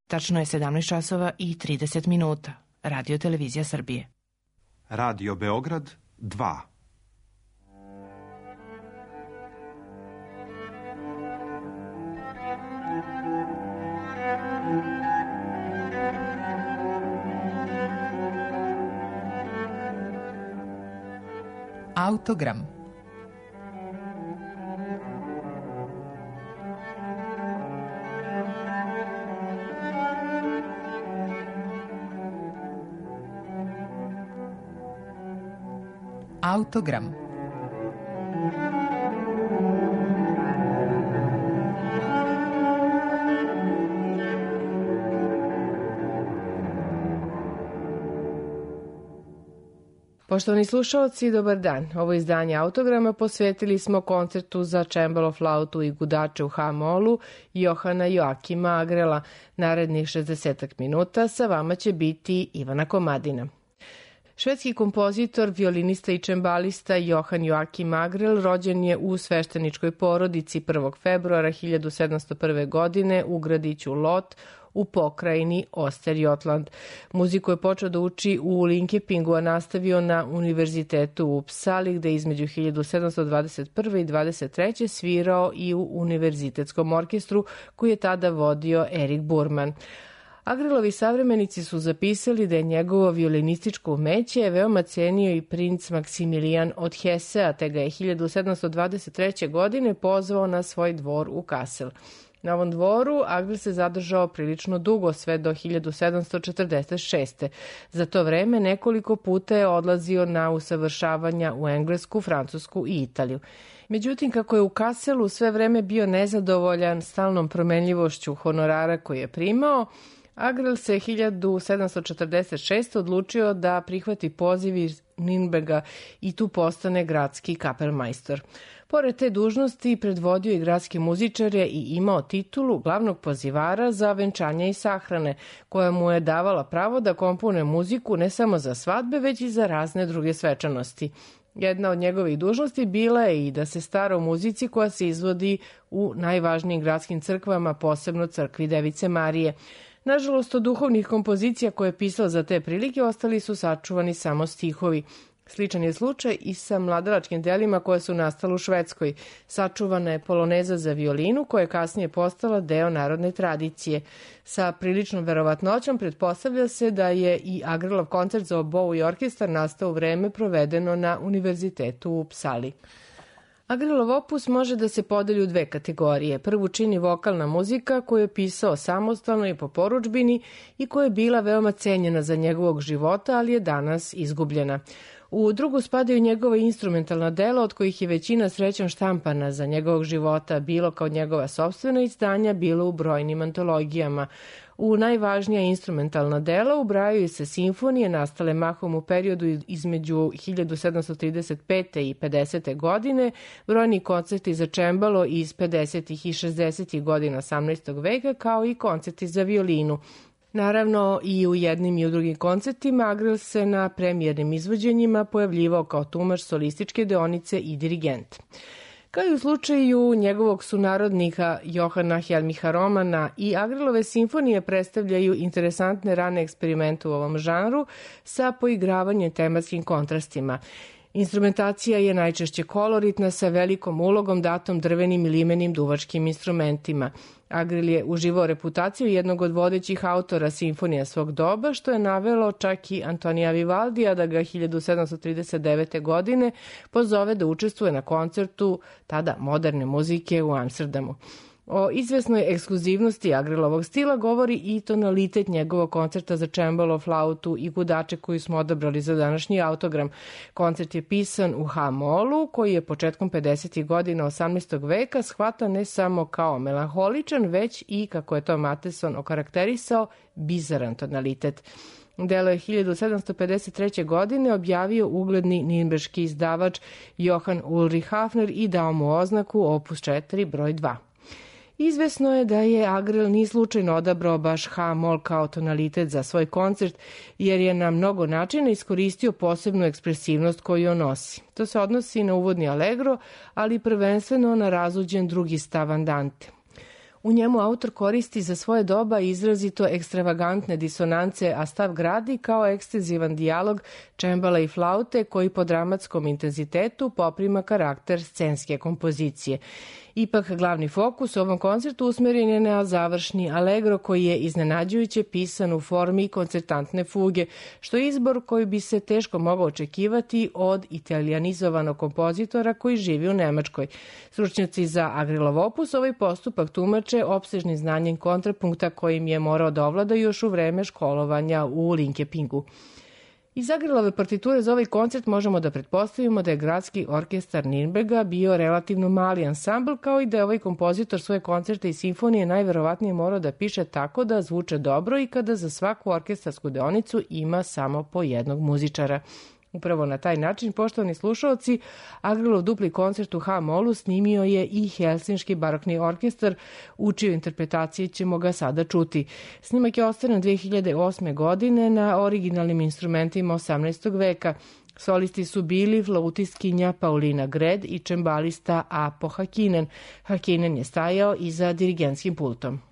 Tačno je 17 časova i 30 minuta. Radio Televizija Srbije. Radio Beograd 2. Autogram. Autogram. Poštovani slušaoci, dobar dan. Ovo izdanje Autograma posvetili smo koncertu za čembalo, flautu i gudače u H-molu Johana Joakima Agrela. Narednih 60 minuta sa vama će biti Ivana Komadina. Švedski kompozitor, violinista i čembalista Johan Joakim Agrel rođen je u svešteničkoj porodici 1. februara 1701. godine u gradiću Lot u pokrajini Östergötland. Muziku je počeo da uči u Linkepingu, a nastavio na univerzitetu u Uppsali, gde između 1721. i 23. svirao i u univerzitetskom orkestru koji je tada vodio Erik Burman. Agrelovi savremenici su zapisali da je njegovo violinističko umeće veoma cenio i princ Maksimilijan od Hesea, te ga je 1723. godine pozvao na svoj dvor u Kassel. Na ovom dvoru Agrel se zadržao prilično dugo, sve do 1746. Za to vreme nekoliko puta je odlazio na usavršavanja u Englesku, Francusku i Italiju. Međutim, kako je u Kasselu sve vreme bio nezadovoljan stalnom promenljivošću honorara koji je primao, Agrel se 1746. odlučio da prihvati poziv iz Nürnberga i tu postane gradski kapelmajstor. Pored te dužnosti predvodio i gradske muzičare i imao titulu glavnog pozivara za venčanje i sahrane, koja mu je davala pravo da komponuje muziku ne samo za svadbe, već i za razne druge svečanosti. Jedna od njegovih dužnosti bila je i da se stara o muzici koja se izvodi u najvažnijim gradskim crkvama, posebno crkvi Device Marije. Nažalost, od duhovnih kompozicija koje je pisao za te prilike ostali su sačuvani samo stihovi. Sličan je slučaj i sa mladalačkim delima koje su nastale u Švedskoj. Sačuvana je poloneza za violinu koja je kasnije postala deo narodne tradicije. Sa priličnom verovatnoćom pretpostavlja se da je i Agrelov koncert za obou i orkestar nastao u vreme provedeno na univerzitetu u Uppsali. Agrelov opus može da se podeli u dve kategorije. Prvu čini vokalna muzika koju je pisao samostalno i po porudžbini i koja je bila veoma cenjena za njegovog života, ali je danas izgubljena. U drugu spadaju njegova instrumentalna dela, od kojih je većina srećom štampana za njegovog života, bilo kao njegova sopstvena izdanja, bilo u brojnim antologijama. U najvažnija instrumentalna dela ubrajaju se simfonije nastale mahom u periodu između 1735. i 50. godine, brojni koncerti za čembalo iz 50. i 60. godina 18. veka, kao i koncerti za violinu. Naravno, i u jednim i u drugim koncertima Agrel se na premijernim izvođenjima pojavljivao kao tumač solističke deonice i dirigent. Kao i u slučaju njegovog sunarodnika Johana Helmicha Romana, i Agrelove simfonije predstavljaju interesantne rane eksperimente u ovom žanru sa poigravanjem tematskim kontrastima. Instrumentacija je najčešće koloritna sa velikom ulogom datom drvenim i limenim duvačkim instrumentima. Agrel je uživao reputaciju jednog od vodećih autora simfonija svog doba, što je navelo čak i Antonija Vivaldija da ga 1739. godine pozove da učestvuje na koncertu tada moderne muzike u Amsterdamu. O izvesnoj ekskluzivnosti Agrelovog stila govori i tonalitet njegovog koncerta za čembalo, flautu i gudače koju smo odabrali za današnji Autogram. Koncert je pisan u H-molu, koji je početkom 50. godina 18. veka shvatan ne samo kao melanholičan, već i, kako je to Matheson okarakterisao, bizaran tonalitet. Delo je 1753. godine objavio ugledni nirnberški izdavač Johann Ulrich Hafner i dao mu oznaku Opus 4 broj 2. Izvesno je da je Agrel ni slučajno odabrao baš H-mol kao tonalitet za svoj koncert, jer je na mnogo načina iskoristio posebnu ekspresivnost koju on nosi. To se odnosi na uvodni allegro, ali prvenstveno na razuđen drugi stav andante. U njemu autor koristi za svoje doba izrazito ekstravagantne disonance, a stav gradi kao ekstenzivan dijalog čembala i flaute koji po dramatskom intenzitetu poprima karakter scenske kompozicije. Ipak, glavni fokus u ovom koncertu usmeren je na završni allegro koji je iznenađujuće pisan u formi koncertantne fuge, što je izbor koji bi se teško mogao očekivati od italijanizovanog kompozitora koji živi u Nemačkoj. Stručnjaci za Agrelov opus ovaj postupak tumače opsežnim znanjem kontrapunkta kojim je morao da ovlada još u vreme školovanja u Linkepingu. Iz Agrelove partiture za ovaj koncert možemo da pretpostavimo da je gradski orkestar Nirnberga bio relativno mali ansambl, kao i da je ovaj kompozitor svoje koncerte i simfonije najverovatnije morao da piše tako da zvuče dobro i kada za svaku orkestarsku deonicu ima samo po jednog muzičara. Upravo na taj način, poštovani slušalci, Agrelov dupli koncert u H-molu snimio je i Helsinški barokni orkestar, u čiju interpretaciji ćemo ga sada čuti. Snimak je ostvaren 2008. godine na originalnim instrumentima 18. veka. Solisti su bili flautistkinja Paulina Gred i čembalista Apo Hakinen. Hakinen je stajao iza dirigentskim pultom.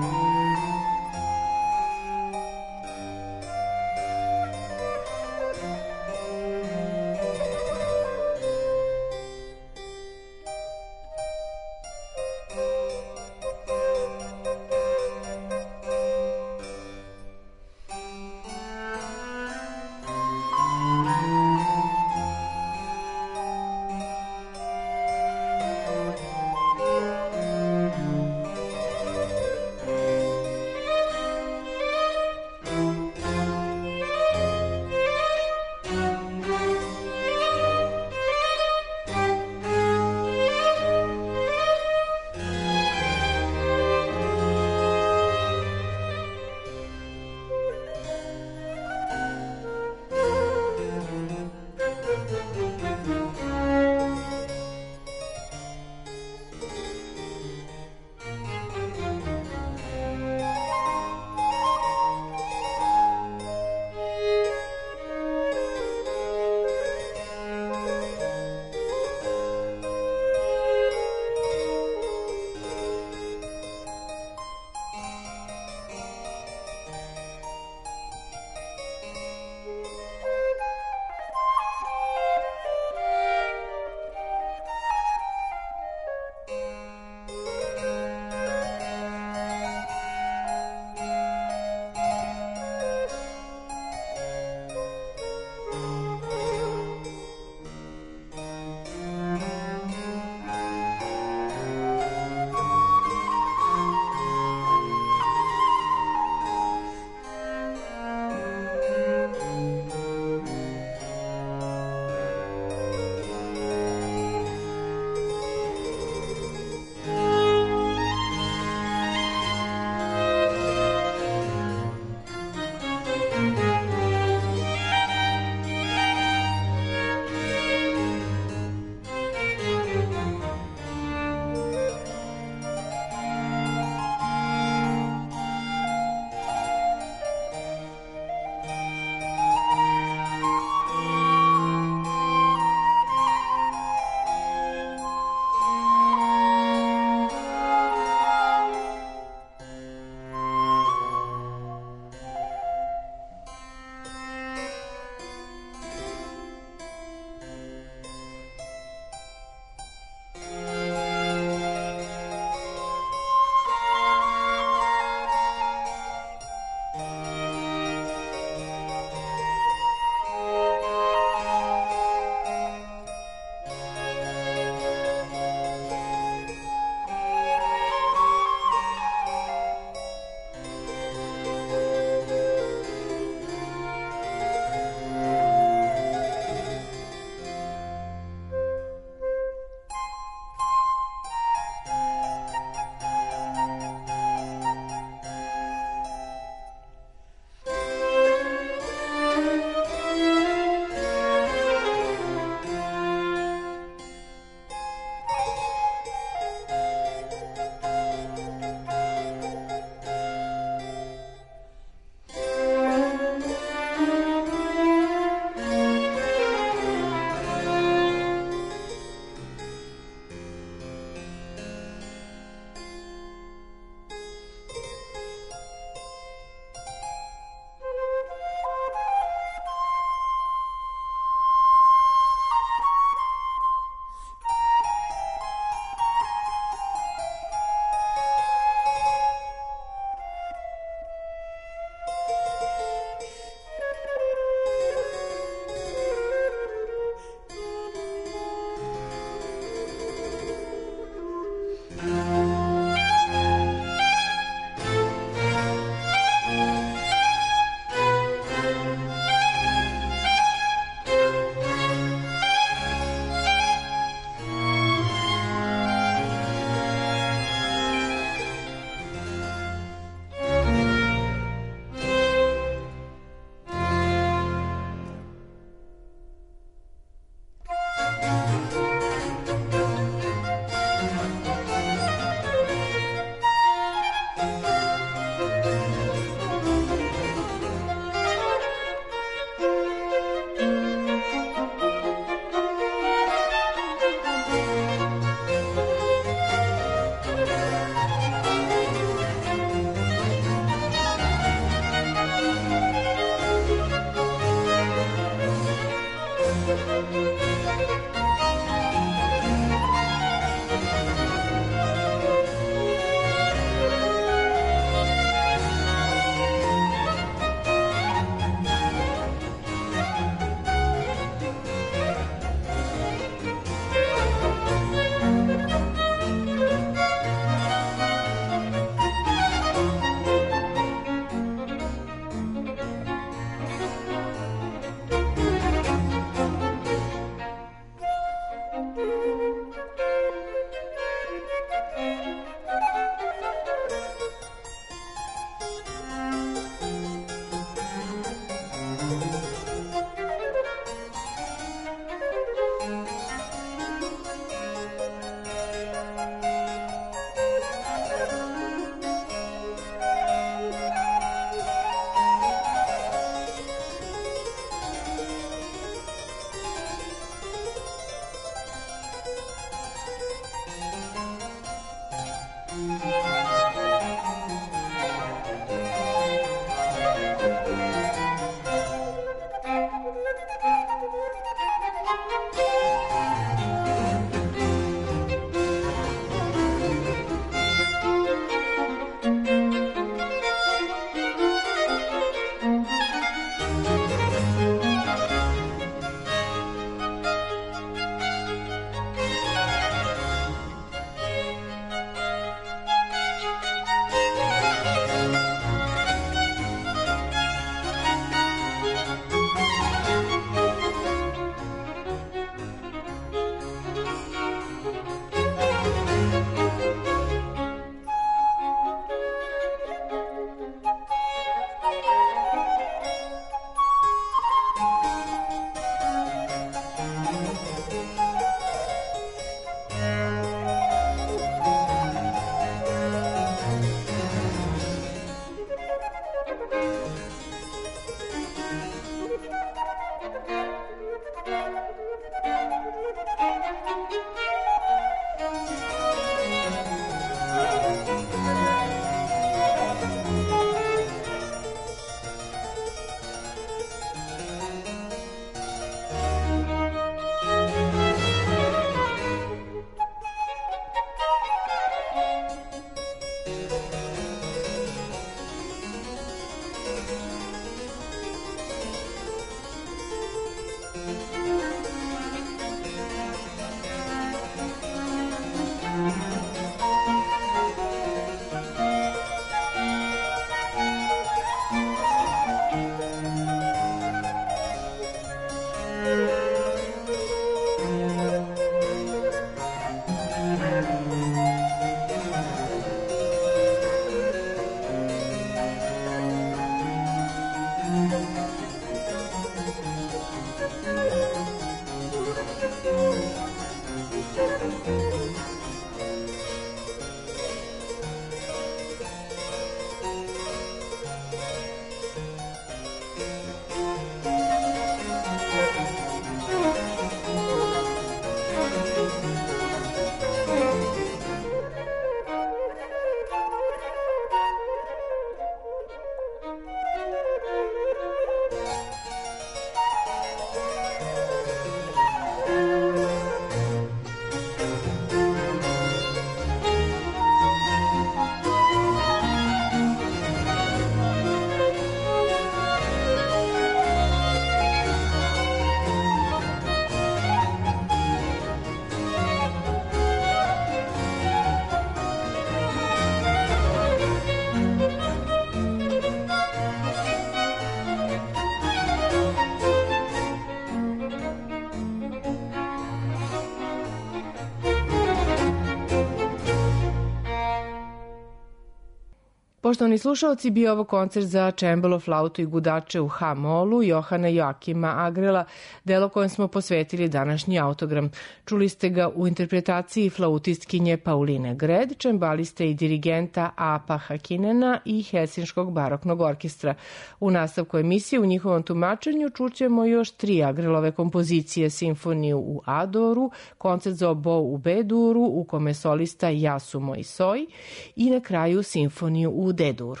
Poštovani slušalci, bio ovo koncert za čembalo, flautu i gudače u H-molu Johana Joakima Agrela, delo kojem smo posvetili današnji autogram. Čuli ste ga u interpretaciji flautistkinje Pauline Gred, čembaliste i dirigenta Apa Hakinena i Helsinškog baroknog orkestra. U nastavku emisije u njihovom tumačenju čućemo još 3 Agrelove kompozicije: simfoniju u A-duru, koncert za obo u B-duru u kome solista Yasumo Isoi i na kraju simfoniju u D-duru.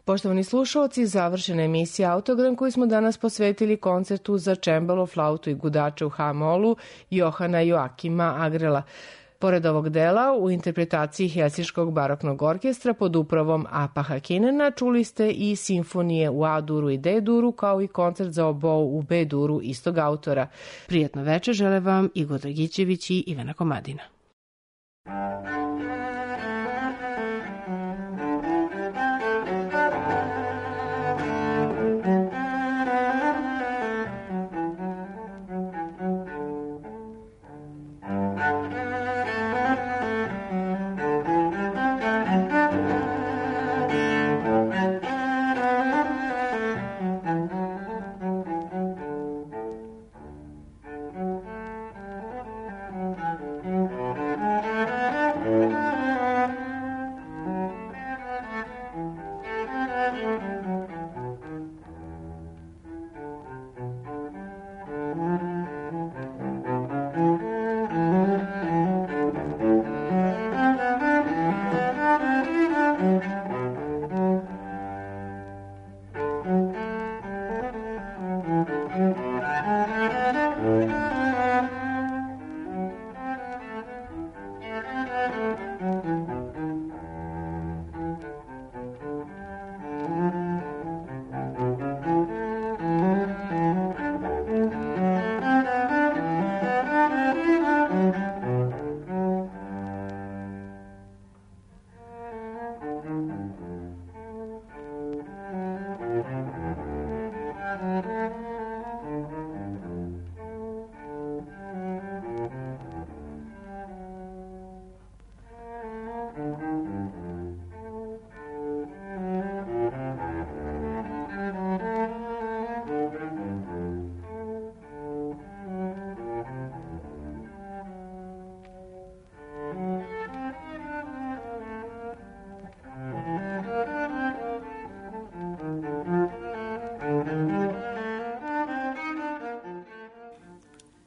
Poštovani slušalci, završena emisija Autogram koju smo danas posvetili koncertu za čembalo, flautu i gudače u H-molu Johana Joakima Agrela. Pored ovog dela, u interpretaciji Helsinškog baroknog orkestra pod upravom Apa Hakinena čuli ste i simfonije u A-duru i D-duru, kao i koncert za obou u B-duru istog autora. Prijatno večer žele vam Igor Dragićević i Ivana Komadina.